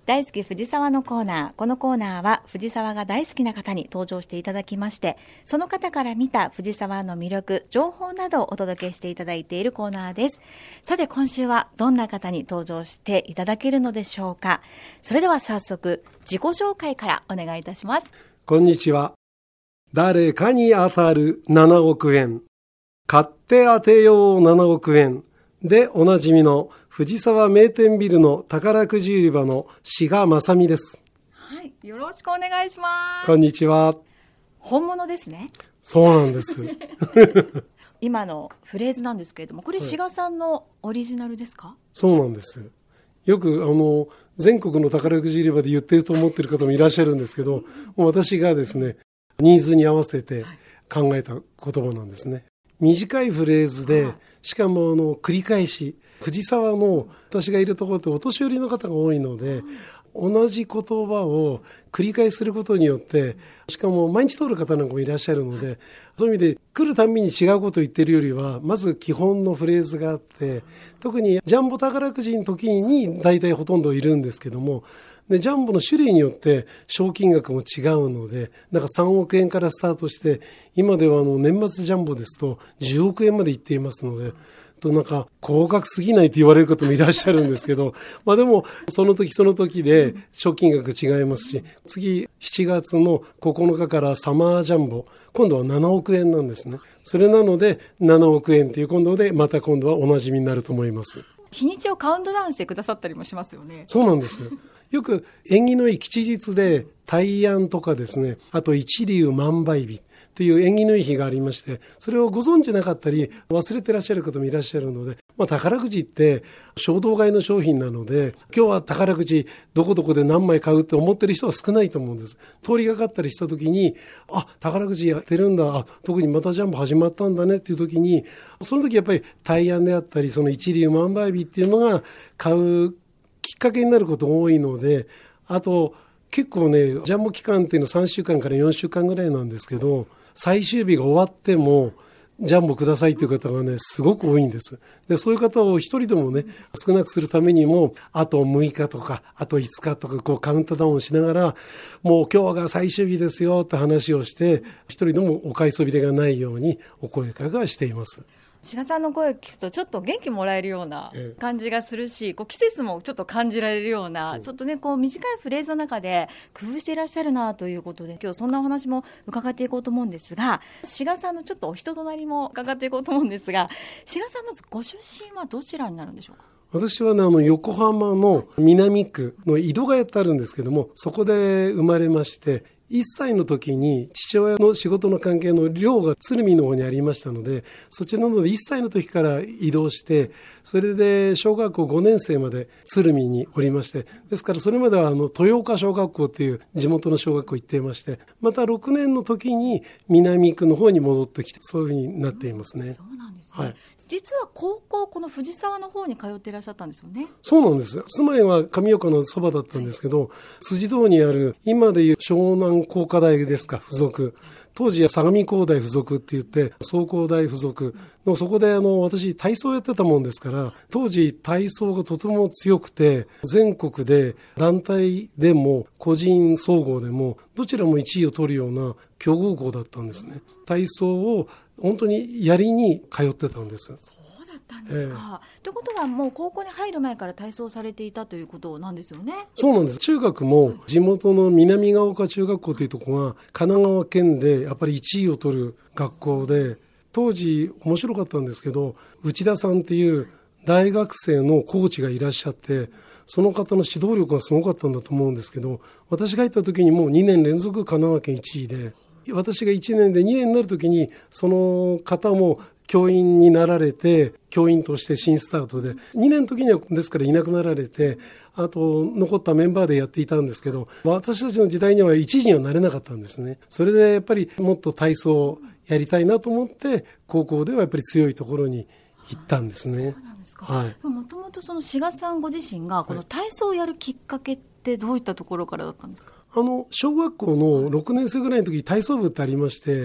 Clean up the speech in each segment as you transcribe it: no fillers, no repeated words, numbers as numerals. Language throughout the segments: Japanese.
大好き藤沢のコーナー。このコーナーは藤沢が大好きな方に登場していただきまして、その方から見た藤沢の魅力、情報などをお届けしていただいているコーナーです。さて今週はどんな方に登場していただけるのでしょうか。それでは早速自己紹介からお願いいたします。 こんにちは。誰かに当たる7億円。買って当てよう7億円。でおなじみの藤沢名店ビルの宝くじ売り場の志賀正美です。 はい、よろしくお願いします。 こんにちは。 本物ですね。 そうなんです今のフレーズなんですけれども、これ志賀さんのオリジナルですか？ そうなんです。よく全国の宝くじ売り場で言ってると思ってる方もいらっしゃるんですけど、もう私がですねニーズに合わせて考えた言葉なんですね。短いフレーズで、しかも繰り返し、藤沢の私がいるところってお年寄りの方が多いので、同じ言葉を繰り返しすることによって、しかも毎日通る方なんかもいらっしゃるので、そういう意味で来るたんびに違うことを言ってるよりは、まず基本のフレーズがあって、特にジャンボ宝くじの時に大体ほとんどいるんですけども、でジャンボの種類によって賞金額も違うので、なんか3億円からスタートして、今では年末ジャンボですと10億円までいっていますので、なんか高額すぎないって言われる方もいらっしゃるんですけど、まあでもその時その時で賞金額違いますし、次7月の9日からサマージャンボ、今度は7億円なんですね。それなので7億円っていう今度でまた今度はおなじみになると思います。 日にちをカウントダウンしてくださったりもしますよね。 そうなんです。よく縁起のいい吉日で大安とかですね、あと一粒万倍日という縁起のいい日がありまして、それをご存知なかったり忘れてらっしゃる方もいらっしゃるので、宝くじって衝動買いの商品なので、今日は宝くじどこどこで何枚買うって思ってる人は少ないと思うんです。通りがかったりした時に、宝くじやってるんだ、特にまたジャンボ始まったんだねっていう時に、その時やっぱり大安であったり、その一粒万倍日っていうのが買うきっかけになることが多いので、あと結構ね、ジャンボ期間っていうのは3週間から4週間ぐらいなんですけど、最終日が終わってもジャンボくださいという方がねすごく多いんです。でそういう方を一人でもね少なくするためにも、あと6日とかあと5日とかカウントダウンしながら、もう今日が最終日ですよって話をして、一人でもお買いそびれがないようにお声掛けはしています。 志賀さんの声を聞くとちょっと元気もらえるような感じがするし、季節もちょっと感じられるような、ちょっとね短いフレーズの中で工夫していらっしゃるなということで、今日そんなお話も伺っていこうと思うんですが、志賀さんのちょっとお人となりも伺っていこうと思うんですが、志賀さんまずご出身はどちらになるんでしょうか？ 私はね、横浜の南区の井戸ヶ谷ってあるんですけども、そこで生まれまして、1歳の時に父親の仕事の関係の寮が鶴見の方にありましたので、そちらの方で1歳の時から移動して、それで小学校5年生まで鶴見におりまして、ですからそれまでは豊岡小学校っていう地元の小学校行っていまして、また6年の時に南区の方に戻ってきて、そういうふうになっていますね。 そうなんですね。 はい。 実は高校この藤沢の方に通っていらっしゃったんですよね。 そうなんです。住まいは上岡のそばだったんですけど、辻堂にある今でいう湘南工科大ですか、附属、当時は相模工大附属って言って総工大附属の、そこで私体操やってたもんですから、当時体操がとても強くて、全国で団体でも個人総合でもどちらも1位を取るような強豪校だったんですね。体操を本当にやりに通ってたんです。 そうだったんですか。ということはもう高校に入る前から体操されていたということなんですよね。 そうなんです。中学も地元の南ヶ丘中学校というところが神奈川県でやっぱり1位を取る学校で、当時面白かったんですけど、内田さんっていう大学生のコーチがいらっしゃって、その方の指導力がすごかったんだと思うんですけど、私が行った時にもう2年連続神奈川県1位で、私が1年で2年になるときにその方も教員になられて、教員として新スタートで2年の時にはですからいなくなられて、あと残ったメンバーでやっていたんですけど、私たちの時代には1位にはなれなかったんですね。それでやっぱりもっと体操をやりたいなと思って、高校ではやっぱり強いところに行ったんですね。 そうなんですか。はい、もともとその志賀さんご自身がこの体操をやるきっかけってどういったところからだったんですか？ 小学校の6年生ぐらいの時に体操部ってありまして、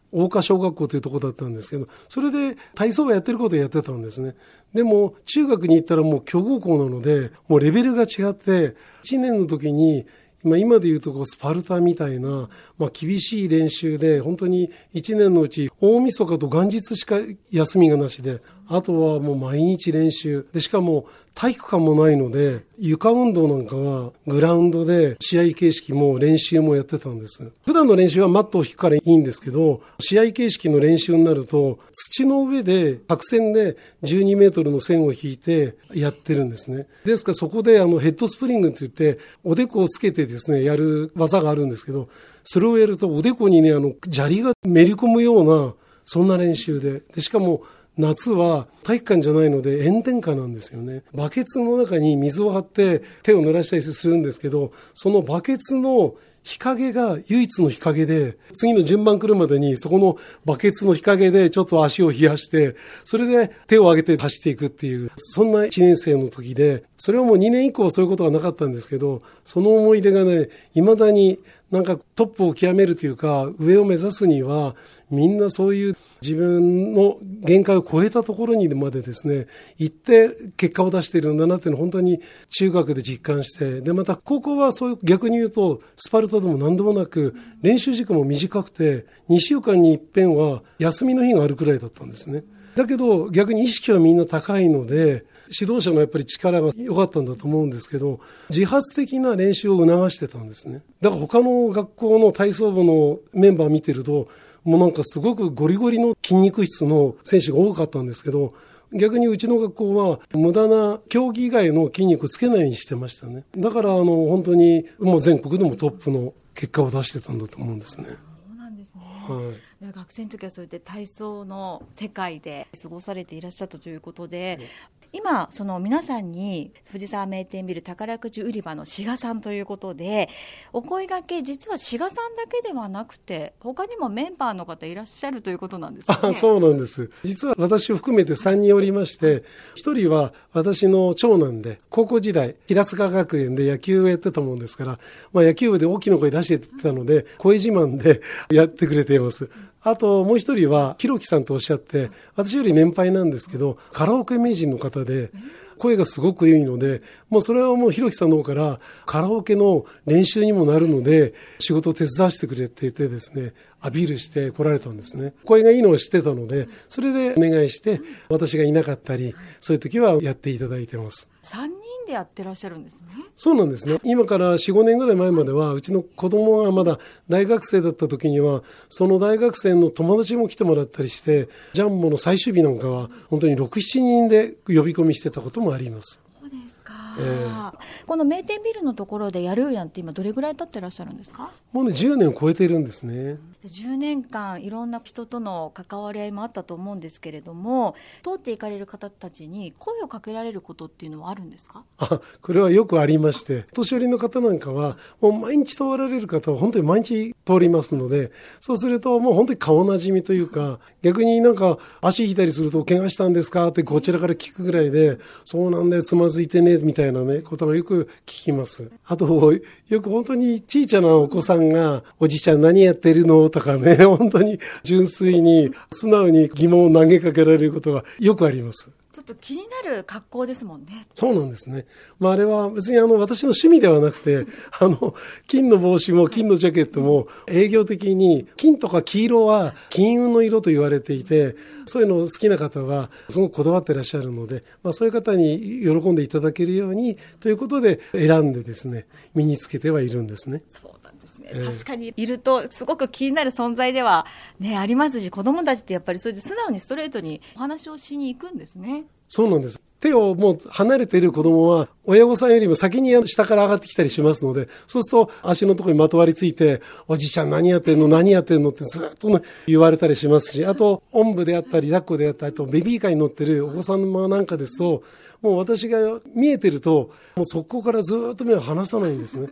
大岡小学校というところだったんですけど、それで体操部やってることをやってたんですね。でも中学に行ったらもう強豪校なので、もうレベルが違って、1年の時に今でいうとスパルタみたいな、厳しい練習で、本当に1年のうち大晦日と元日しか休みがなしで、あとはもう毎日練習で、しかも体育館もないので、床運動なんかはグラウンドで試合形式も練習もやってたんです。普段の練習はマットを引くからいいんですけど、試合形式の練習になると土の上で白線で12メートルの線を引いてやってるんですね。ですからそこでヘッドスプリングって言っておでこをつけてですねやる技があるんですけど、それをやるとおでこにね砂利がめり込むような、そんな練習で、しかも夏は体育館じゃないので炎天下なんですよね。バケツの中に水を張って手を濡らしたりするんですけど、そのバケツの日陰が唯一の日陰で、次の順番来るまでにそこのバケツの日陰でちょっと足を冷やして、それで手を上げて走っていくっていう、そんな1年生の時で、それはもう2年以降そういうことはなかったんですけど、その思い出がね、未だになんかトップを極めるというか、上を目指すにはみんなそういう自分の限界を超えたところにまでですね行って結果を出しているんだなっていうのを本当に中学で実感して、でまた高校はそういう逆に言うとスパルタでも何でもなく、練習時間も短くて2週間に一遍は休みの日があるくらいだったんですね。だけど逆に意識はみんな高いので、指導者のやっぱり力が良かったんだと思うんですけど、自発的な練習を促してたんですね。だから他の学校の体操部のメンバー見てると、もうなんかすごくゴリゴリの筋肉質の選手が多かったんですけど、逆にうちの学校は無駄な競技以外の筋肉をつけないようにしてましたね。だから本当にもう全国でもトップの結果を出してたんだと思うんですね。 そうなんですね。 はい、 学生の時はそうやって体操の世界で過ごされていらっしゃったということで、今その皆さんに藤沢名店ビル宝くじ売り場の志賀さんということでお声掛け、実は志賀さんだけではなくて他にもメンバーの方いらっしゃるということなんですよね。 そうなんです。実は私を含めて3人おりまして、1人は私の長男で、高校時代平塚学園で野球をやってたもんですから、野球部で大きな声出してたので声自慢でやってくれています。あともう一人はひろきさんとおっしゃって、私より年配なんですけどカラオケ名人の方で声がすごくいいので、もうそれはもうひろきさんの方からカラオケの練習にもなるので仕事を手伝わせてくれって言ってですねアピールして来られたんですね。声がいいのを知ってたので、それでお願いして私がいなかったりそういう時はやっていただいてます。 3人でやってらっしゃるんですね。 そうなんですね。今から 4,5 年ぐらい前まではうちの子供がまだ大学生だった時にはその大学生の友達も来てもらったりして、ジャンボの最終日なんかは本当に 6,7 人で呼び込みしてたこともあります。 そうですか。この名店ビルのところでやるやんって今どれぐらい経ってらっしゃるんですか？ もうね10年を超えているんですね。 10年間いろんな人との関わり合いもあったと思うんですけれども、通っていかれる方たちに声をかけられることっていうのはあるんですか？ これはよくありまして、年寄りの方なんかはもう毎日通られる方は本当に毎日通りますので、そうするともう本当に顔なじみというか、逆になんか足引いたりすると怪我したんですかってこちらから聞くぐらいで、そうなんだよつまずいてねみたいなねことがよく聞きます。あとよく本当に小さなお子さんがおじちゃん何やってるのとかね、本当に純粋に素直に疑問を投げかけられることがよくあります。 ちょっと気になる格好ですもんね。 そうなんですね。あれは別に私の趣味ではなくて、金の帽子も金のジャケットも営業的に金とか黄色は金運の色と言われていて、そういうの好きな方はすごくこだわっていらっしゃるので、そういう方に喜んでいただけるようにということで選んでですね、身につけてはいるんですね。 そうなんですね。確かにいるとすごく気になる存在では、ね、ありますし、子どもたちってやっぱりそれで素直にストレートにお話をしに行くんですね。 そうなんです。手をもう離れている子供は親御さんよりも先に下から上がってきたりしますので、そうすると足のところにまとわりついて、おじちゃん何やってんの何やってんのってずっと、言われたりしますし、あとおんぶであったり抱っこであったり、あとベビーカーに乗ってるお子さんなんかですと、もう私が見えてるともうそこからずっと目を離さないんですね。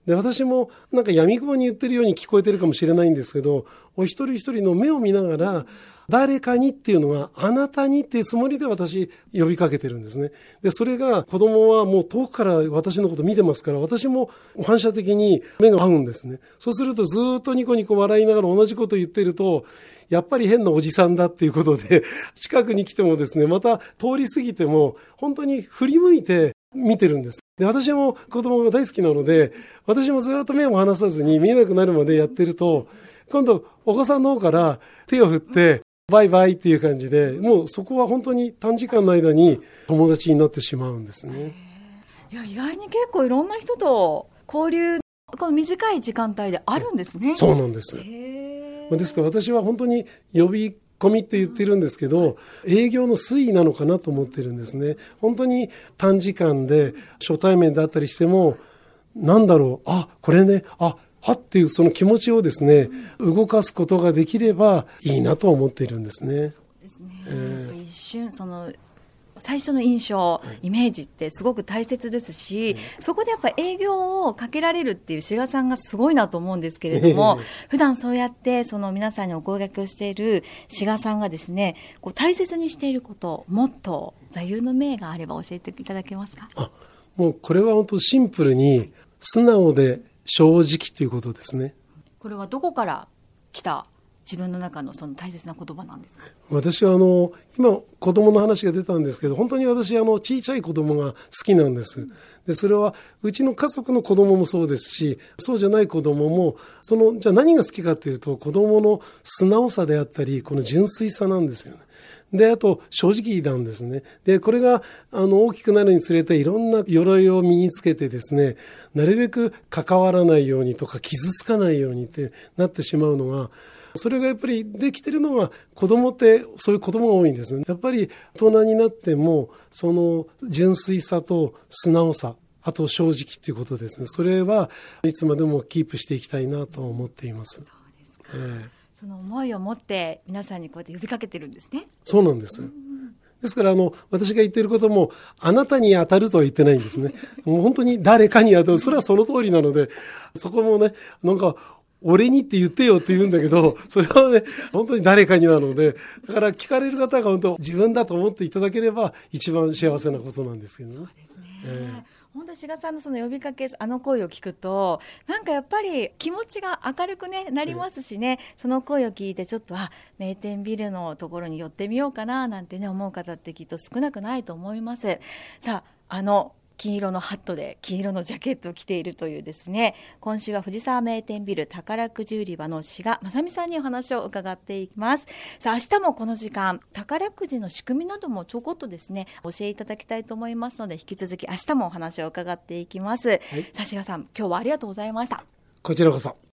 で、私もなんか闇雲に言ってるように聞こえてるかもしれないんですけど、お一人一人の目を見ながら、誰かにっていうのはあなたにっていうつもりで私呼びかけてるんですね。で、それが子供はもう遠くから私のこと見てますから、私も反射的に目が合うんですね。そうするとずっとニコニコ笑いながら同じこと言ってると、やっぱり変なおじさんだっていうことで、近くに来てもですね、また通り過ぎても本当に振り向いて見てるんです。で、私も子供が大好きなので、私もずっと目を離さずに見えなくなるまでやってると、今度お子さんの方から手を振ってバイバイっていう感じで、もうそこは本当に短時間の間に友達になってしまうんですね。 いや、意外に結構いろんな人と交流、この短い時間帯であるんですね。 そうなんです。ですから私は本当に呼び込みって言ってるんですけど、営業の推移なのかなと思ってるんですね。本当に短時間で初対面であったりしても、なんだろう、あ、これね、あ、はっていうその気持ちをですね、動かすことができればいいなと思っているんですね。 そうですね。一瞬最初の印象、イメージってすごく大切ですし、そこでやっぱ営業をかけられるっていう志賀さんがすごいなと思うんですけれども、普段そうやって皆さんにお声掛けをしている志賀さんがですね、大切にしていること、もっと座右の銘があれば教えていただけますか？ もうこれは本当シンプルに素直で正直ということですね。 これはどこから来た自分の中のその大切な言葉なんですか？ 私は今子供の話が出たんですけど、本当に私小さい子供が好きなんです。で、それはうちの家族の子供もそうですし、そうじゃない子供もじゃあ何が好きかというと、子供の素直さであったり、この純粋さなんですよね。で、あと正直なんですね。で、これが大きくなるにつれていろんな鎧を身につけてですね、なるべく関わらないようにとか傷つかないようにってなってしまうのが、それがやっぱりできてるのは子供ってそういう子供が多いんですね。やっぱり大人になってもその純粋さと素直さ、あと正直っていうことですね。それはいつまでもキープしていきたいなと思っています。 そうですか。その思いを持って皆さんにこうやって呼びかけてるんですね。 そうなんです。ですから私が言っていることもあなたに当たるとは言ってないんですね。もう本当に誰かに当たる。それはその通りなので、そこもね、なんか俺にって言ってよって言うんだけど、それはね、本当に誰かになので、だから聞かれる方が本当自分だと思っていただければ一番幸せなことなんですけどね。そうですね。 本当志賀さんのその呼びかけ、声を聞くと、なんかやっぱり気持ちが明るくなりますしね、その声を聞いてちょっと名店ビルのところに寄ってみようかななんてね、思う方ってきっと少なくないと思います。さあ、金色のハットで金色のジャケットを着ているというですね、今週は藤沢名店ビル宝くじ売り場の志賀正美さんにお話を伺っていきます。さあ、明日もこの時間宝くじの仕組みなどもちょこっとですね教えていただきたいと思いますので、引き続き明日もお話を伺っていきます。さあ、志賀さん、今日はありがとうございました。 こちらこそ。